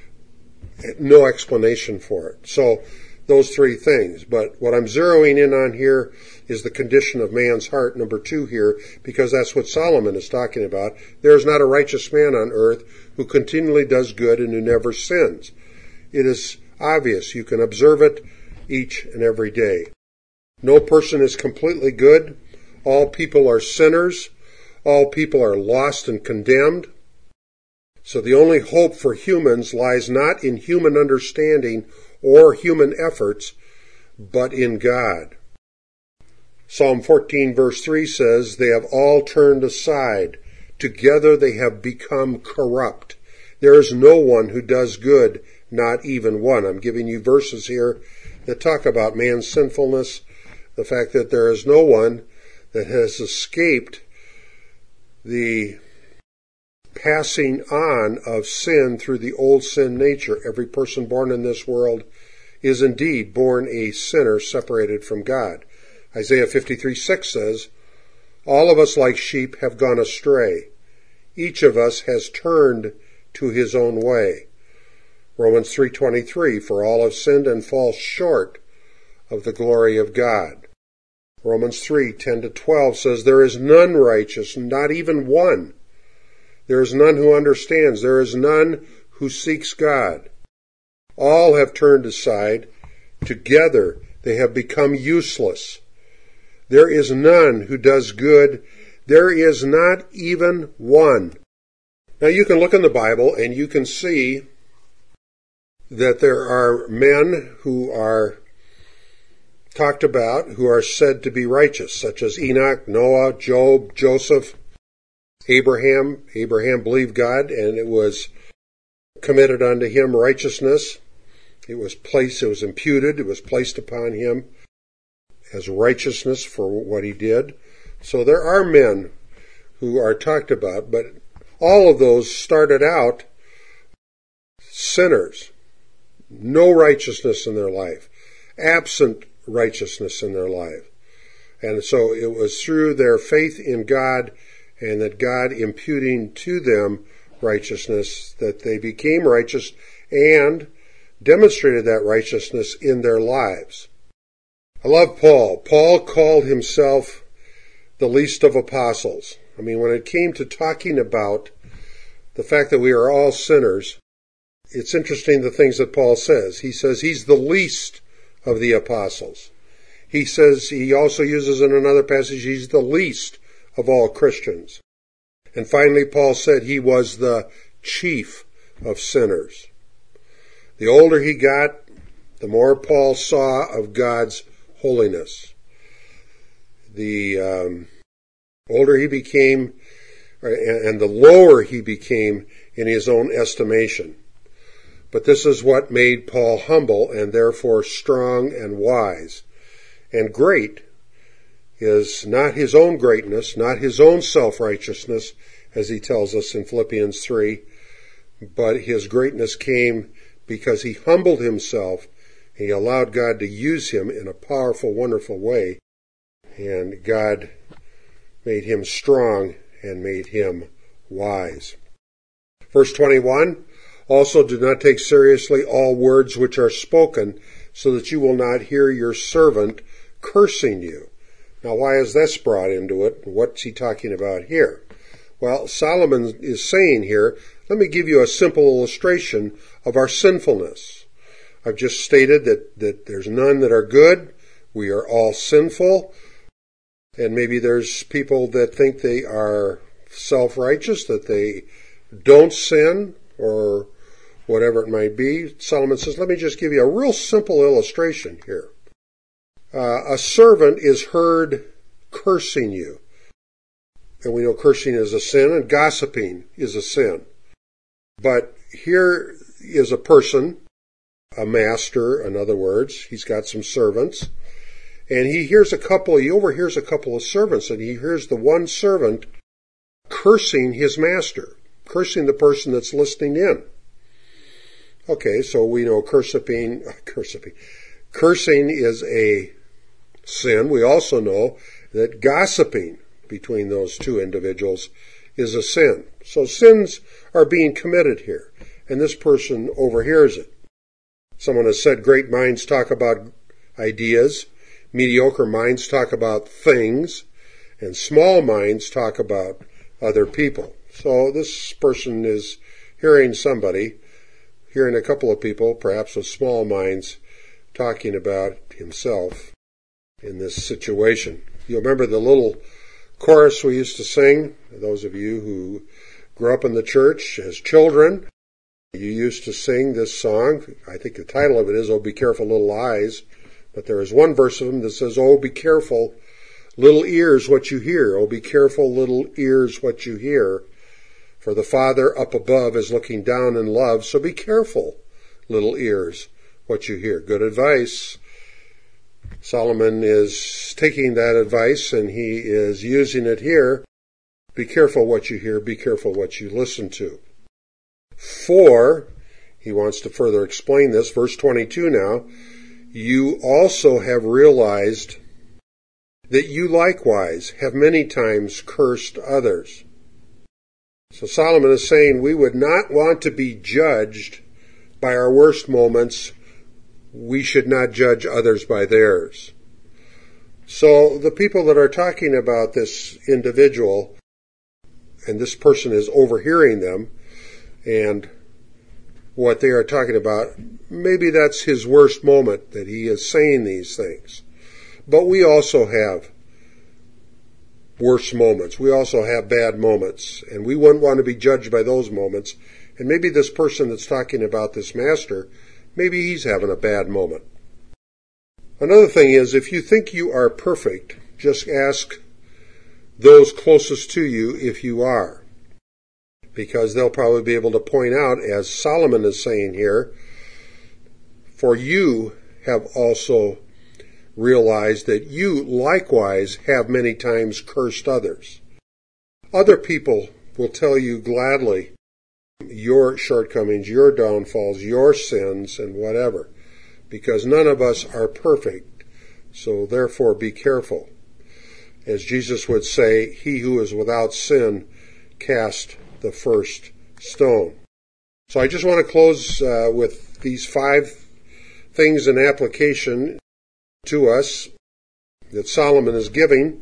no explanation for it. So those 3 things. But what I'm zeroing in on here is the condition of man's heart, number 2 here, because that's what Solomon is talking about. There is not a righteous man on earth who continually does good and who never sins. It is obvious. You can observe it each and every day. No person is completely good. All people are sinners. All people are lost and condemned. So the only hope for humans lies not in human understanding or human efforts, but in God. Psalm 14 verse 3 says, "They have all turned aside. Together they have become corrupt. There is no one who does good, not even one." I'm giving you verses here that talk about man's sinfulness, the fact that there is no one that has escaped the passing on of sin through the old sin nature. Every person born in this world is indeed born a sinner separated from God. Isaiah 53:6 says, "All of us like sheep have gone astray. Each of us has turned to his own way." Romans 3:23, "For all have sinned and fall short of the glory of God." Romans 3:10-12 says, "There is none righteous, not even one. There is none who understands. There is none who seeks God. All have turned aside. Together they have become useless. There is none who does good. There is not even one." Now you can look in the Bible and you can see that there are men who are talked about who are said to be righteous, such as Enoch, Noah, Job, Joseph, Abraham. Abraham believed God, and it was committed unto him righteousness. It was imputed, it was placed upon him as righteousness for what he did. So there are men who are talked about, but all of those started out sinners. No righteousness in their life. Absent righteousness in their life. And so it was through their faith in God and that God imputing to them righteousness that they became righteous and demonstrated that righteousness in their lives. I love Paul. Paul called himself the least of apostles. I mean, when it came to talking about the fact that we are all sinners, it's interesting the things that Paul says. He says he's the least of the apostles. He says, he also uses in another passage, he's the least of all Christians. And finally, Paul said he was the chief of sinners. The older he got, the more Paul saw of God's holiness. The older he became, and the lower he became in his own estimation. But this is what made Paul humble and therefore strong and wise. And great is not his own greatness, not his own self-righteousness, as he tells us in Philippians 3, but his greatness came because he humbled himself. He allowed God to use him in a powerful, wonderful way, and God made him strong and made him wise. Verse 21, also do not take seriously all words which are spoken, so that you will not hear your servant cursing you. Now, why is this brought into it? What's he talking about here? Well, Solomon is saying here, let me give you a simple illustration of our sinfulness. I've just stated that there's none that are good. We are all sinful. And maybe there's people that think they are self-righteous, that they don't sin, or whatever it might be. Solomon says, let me just give you a real simple illustration here. A servant is heard cursing you. And we know cursing is a sin, and gossiping is a sin. But here is a person, a master, in other words. He's got some servants. And he overhears a couple of servants, and he hears the one servant cursing his master, cursing the person that's listening in. Okay, so we know cursing is a sin. We also know that gossiping between those two individuals is a sin. So sins are being committed here, and this person overhears it. Someone has said great minds talk about ideas, mediocre minds talk about things, and small minds talk about other people. So this person is hearing a couple of people, perhaps with small minds, talking about himself in this situation. You remember the little chorus we used to sing? Those of you who grew up in the church as children, you used to sing this song. I think the title of it is, "Oh, Be Careful, Little Eyes." But there is one verse of them that says, "Oh, be careful, little ears, what you hear. Oh, be careful, little ears, what you hear. For the Father up above is looking down in love. So be careful, little ears, what you hear." Good advice. Solomon is taking that advice and he is using it here. Be careful what you hear. Be careful what you listen to. For, he wants to further explain this, verse 22 now, you also have realized that you likewise have many times cursed others. So Solomon is saying we would not want to be judged by our worst moments. We should not judge others by theirs. So the people that are talking about this individual, and this person is overhearing them, and what they are talking about, maybe that's his worst moment that he is saying these things. But we also have worse moments. We also have bad moments, and we wouldn't want to be judged by those moments. And maybe this person that's talking about this master, maybe he's having a bad moment. Another thing is, if you think you are perfect, just ask those closest to you if you are. Because they'll probably be able to point out, as Solomon is saying here, for you have also realized that you likewise have many times cursed others. Other people will tell you gladly your shortcomings, your downfalls, your sins, and whatever, because none of us are perfect. So therefore be careful. As Jesus would say, he who is without sin cast the first stone. So I just want to close with these 5 things in application to us that Solomon is giving.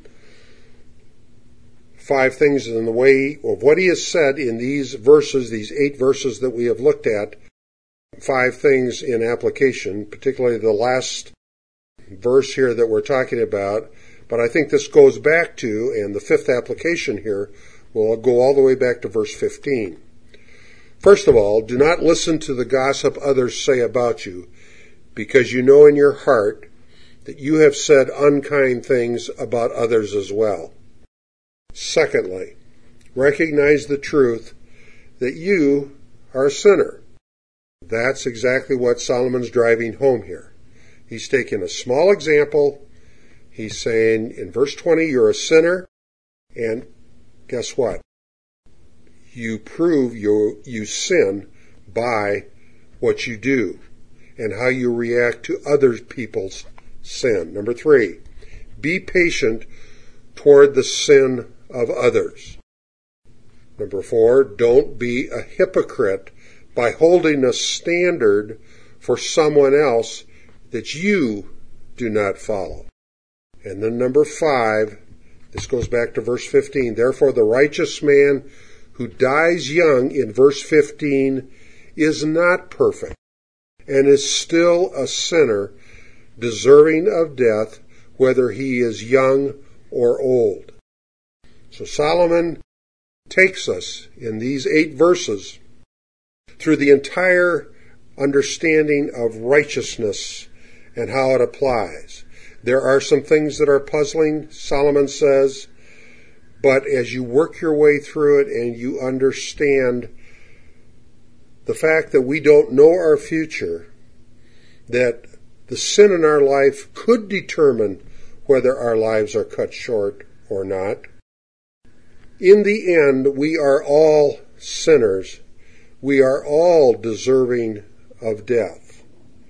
5 things in the way of what he has said in these verses, these 8 verses that we have looked at. 5 things in application, particularly the last verse here that we're talking about. But I think this goes back to, and the 5th application here will go all the way back to verse 15. First of all, do not listen to the gossip others say about you, because you know in your heart that you have said unkind things about others as well. Secondly, recognize the truth that you are a sinner. That's exactly what Solomon's driving home here. He's taking a small example. He's saying in verse 20, you're a sinner, and guess what? You prove you sin by what you do and how you react to other people's sin. Number 3, be patient toward the sin of others. Number 4, don't be a hypocrite by holding a standard for someone else that you do not follow. And then number 5, this goes back to verse 15. Therefore, the righteous man who dies young in verse 15 is not perfect and is still a sinner deserving of death, whether he is young or old. So Solomon takes us in these 8 verses through the entire understanding of righteousness and how it applies. There are some things that are puzzling, Solomon says, but as you work your way through it and you understand the fact that we don't know our future, that the sin in our life could determine whether our lives are cut short or not. In the end, we are all sinners. We are all deserving of death.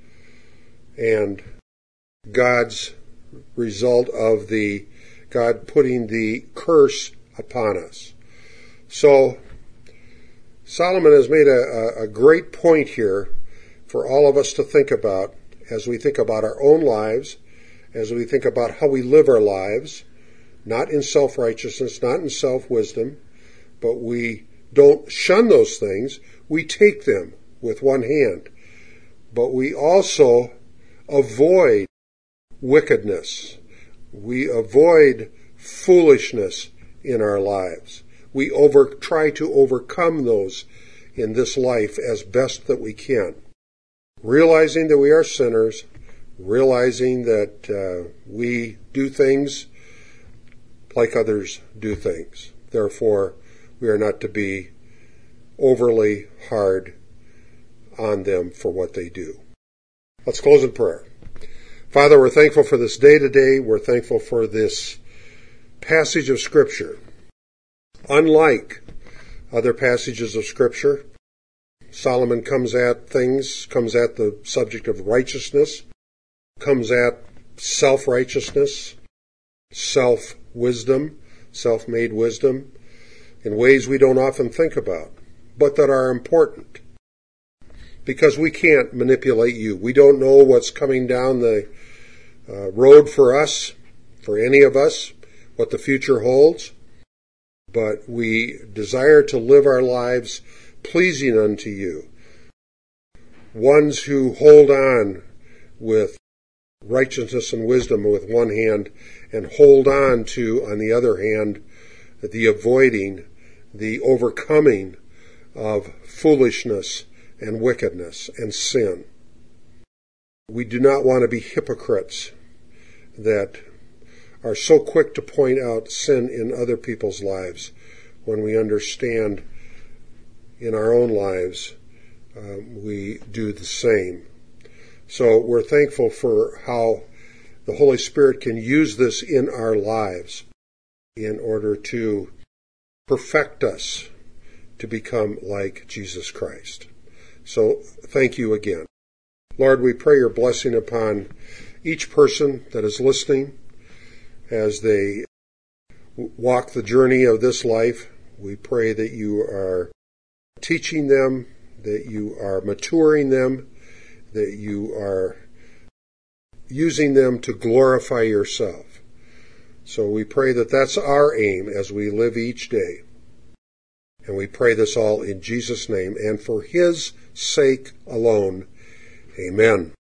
And God's result of God putting the curse upon us. So Solomon has made a great point here for all of us to think about as we think about our own lives, as we think about how we live our lives, not in self-righteousness, not in self-wisdom, but we don't shun those things. We take them with one hand. But we also avoid wickedness. We avoid foolishness in our lives. We try to overcome those in this life as best that we can. Realizing that we are sinners, realizing that we do things like others do things. Therefore, we are not to be overly hard on them for what they do. Let's close in prayer. Father, we're thankful for this day today. We're thankful for this passage of Scripture. Unlike other passages of Scripture, Solomon comes at the subject of righteousness, comes at self-righteousness, self-wisdom, self-made wisdom, in ways we don't often think about, but that are important. Because we can't manipulate you. We don't know what's coming down the road for us, for any of us, what the future holds. But we desire to live our lives pleasing unto you. Ones who hold on with righteousness and wisdom with one hand and hold on to, on the other hand, the avoiding, the overcoming of foolishness and wickedness and sin. We do not want to be hypocrites that are so quick to point out sin in other people's lives when we understand in our own lives we do the same. So we're thankful for how the Holy Spirit can use this in our lives in order to perfect us to become like Jesus Christ. So thank you again. Lord, we pray your blessing upon each person that is listening as they walk the journey of this life. We pray that you are teaching them, that you are maturing them, that you are using them to glorify yourself. So we pray that that's our aim as we live each day. And we pray this all in Jesus' name and for his sake alone. Amen.